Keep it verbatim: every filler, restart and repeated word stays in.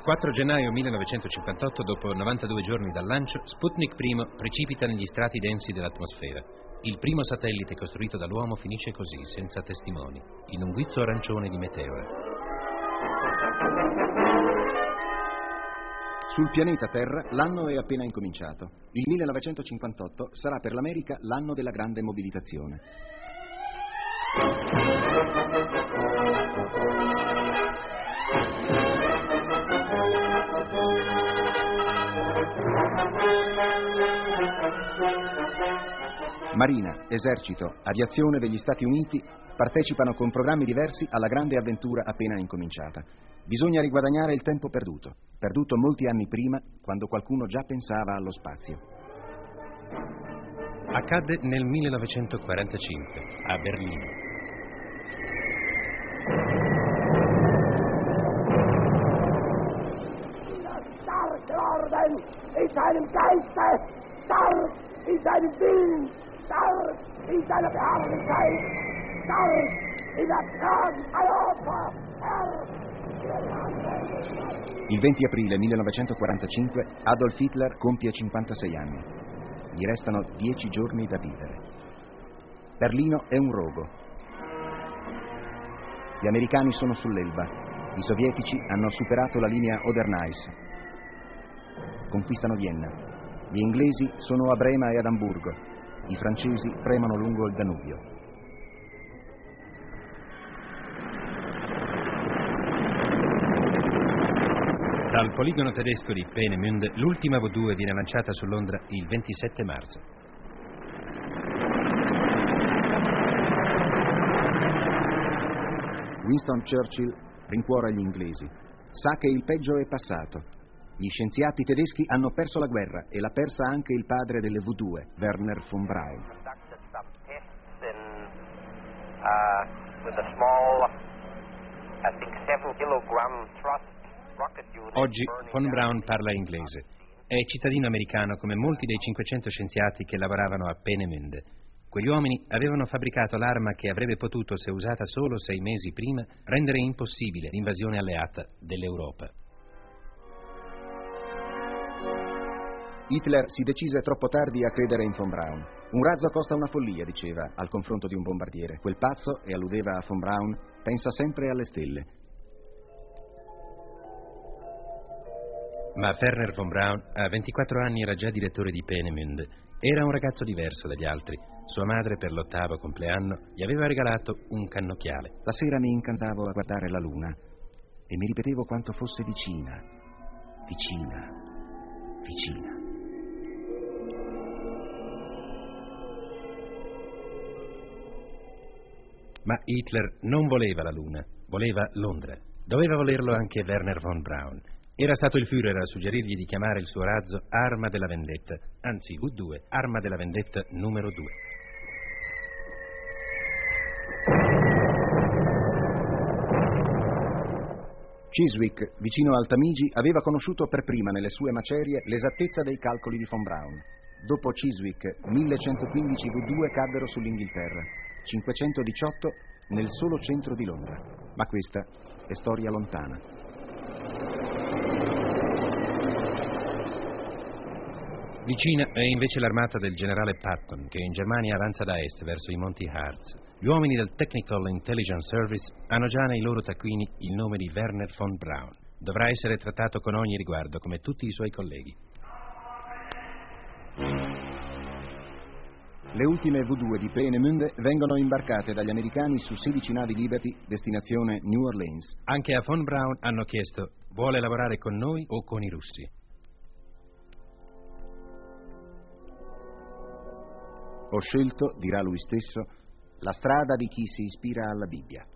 quattro gennaio millenovecentocinquantotto, dopo novantadue giorni dal lancio, Sputnik uno precipita negli strati densi dell'atmosfera. Il primo satellite costruito dall'uomo finisce così, senza testimoni, in un guizzo arancione di meteore. Sul pianeta Terra l'anno è appena incominciato. Il millenovecentocinquantotto sarà per l'America l'anno della grande mobilitazione. Marina, esercito, aviazione degli Stati Uniti partecipano con programmi diversi alla grande avventura appena incominciata. Bisogna riguadagnare il tempo perduto, perduto molti anni prima, quando qualcuno già pensava allo spazio. Accadde nel millenovecentoquarantacinque, a Berlino. Starke Orden in seinem Geiste, stark in seinem Willen, stark in seiner Beharrlichkeit, stark in der Kragen Europa, Herr! Il venti aprile millenovecentoquarantacinque Adolf Hitler compie cinquantasei anni. Gli restano dieci giorni da vivere. Berlino è un rogo. Gli americani sono sull'Elba. I sovietici hanno superato la linea Oder-Neisse. Conquistano Vienna. Gli inglesi sono a Brema e ad Amburgo. I francesi premono lungo il Danubio. Dal poligono tedesco di Peenemünde l'ultima V due viene lanciata su Londra il ventisette marzo. Winston Churchill rincuora gli inglesi. Sa che il peggio è passato. Gli scienziati tedeschi hanno perso la guerra e l'ha persa anche il padre delle V due, Werner von Braun. Oggi von Braun parla inglese. È cittadino americano come molti dei cinquecento scienziati che lavoravano a Peenemünde. Quegli uomini avevano fabbricato l'arma che avrebbe potuto, se usata solo sei mesi prima, rendere impossibile l'invasione alleata dell'Europa. Hitler si decise troppo tardi a credere in von Braun. Un razzo costa una follia, diceva, al confronto di un bombardiere. Quel pazzo, e alludeva a von Braun, pensa sempre alle stelle. Ma Werner von Braun a ventiquattro anni era già direttore di Peenemünde. Era un ragazzo diverso dagli altri. Sua madre, per l'ottavo compleanno, gli aveva regalato un cannocchiale. La sera mi incantavo a guardare la luna e mi ripetevo quanto fosse vicina, vicina, vicina. Ma Hitler non voleva la luna, voleva Londra. Doveva volerlo anche Werner von Braun. Era stato il Führer a suggerirgli di chiamare il suo razzo Arma della Vendetta, anzi V due, Arma della Vendetta numero due. Chiswick, vicino al Tamigi, aveva conosciuto per prima nelle sue macerie l'esattezza dei calcoli di von Braun. Dopo Chiswick, millecentoquindici V due caddero sull'Inghilterra, cinquecentodiciotto nel solo centro di Londra. Ma questa è storia lontana. Vicina è invece l'armata del generale Patton, che in Germania avanza da est verso i monti Harz. Gli uomini del Technical Intelligence Service hanno già nei loro taccuini il nome di Werner von Braun. Dovrà essere trattato con ogni riguardo, come tutti i suoi colleghi. Le ultime V due di Peenemünde vengono imbarcate dagli americani su sedici navi Liberty, destinazione New Orleans. Anche a von Braun hanno chiesto: vuole lavorare con noi o con i russi? Ho scelto, dirà lui stesso, la strada di chi si ispira alla Bibbia.